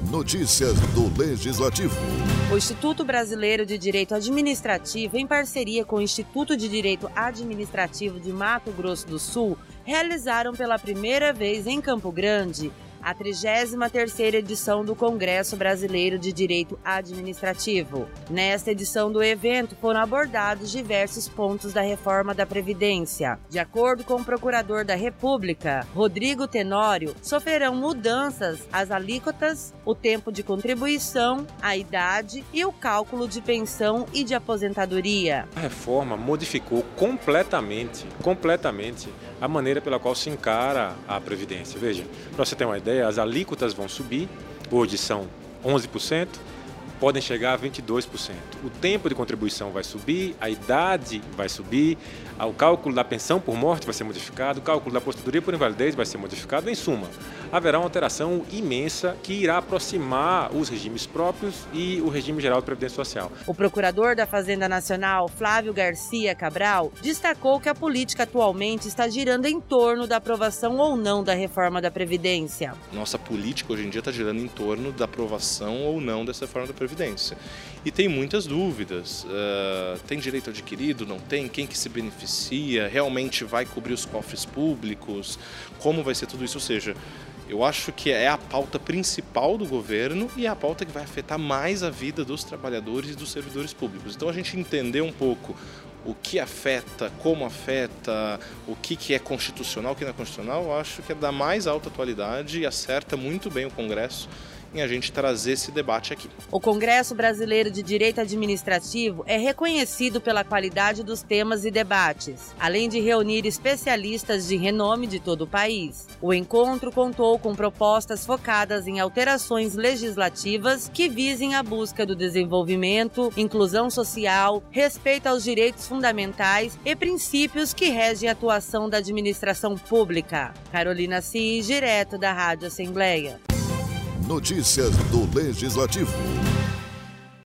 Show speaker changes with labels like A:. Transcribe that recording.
A: Notícias do Legislativo.
B: O Instituto Brasileiro de Direito Administrativo, em parceria com o Instituto de Direito Administrativo de Mato Grosso do Sul, realizaram pela primeira vez em Campo Grande a 33ª edição do Congresso Brasileiro de Direito Administrativo. Nesta edição do evento foram abordados diversos pontos da reforma da Previdência. De acordo com o Procurador da República, Rodrigo Tenório, sofrerão mudanças as alíquotas, o tempo de contribuição, a idade e o cálculo de pensão e de aposentadoria.
C: A reforma modificou completamente a maneira pela qual se encara a Previdência. Veja, para você ter uma ideia, as alíquotas vão subir, hoje são 11%, podem chegar a 22%. O tempo de contribuição vai subir, a idade vai subir, o cálculo da pensão por morte vai ser modificado, o cálculo da aposentadoria por invalidez vai ser modificado. Em suma, haverá uma alteração imensa que irá aproximar os regimes próprios e o regime geral de Previdência Social.
B: O procurador da Fazenda Nacional, Flávio Garcia Cabral, destacou que a política atualmente está girando em torno da aprovação ou não da reforma da Previdência.
D: Nossa política hoje em dia está girando em torno da aprovação ou não dessa reforma da Previdência. E tem muitas dúvidas. Tem direito adquirido? Não tem? Quem que se beneficia? Realmente vai cobrir os cofres públicos? Como vai ser tudo isso? Ou seja, eu acho que é a pauta principal do governo e é a pauta que vai afetar mais a vida dos trabalhadores e dos servidores públicos. Então a gente entender um pouco o que afeta, como afeta, o que é constitucional, o que não é constitucional, eu acho que é da mais alta atualidade e acerta muito bem o Congresso em a gente trazer esse debate aqui.
B: O Congresso Brasileiro de Direito Administrativo é reconhecido pela qualidade dos temas e debates, além de reunir especialistas de renome de todo o país. O encontro contou com propostas focadas em alterações legislativas que visem a busca do desenvolvimento, inclusão social, respeito aos direitos fundamentais e princípios que regem a atuação da administração pública. Carolina Cis, direto da Rádio Assembleia.
A: Notícias do Legislativo.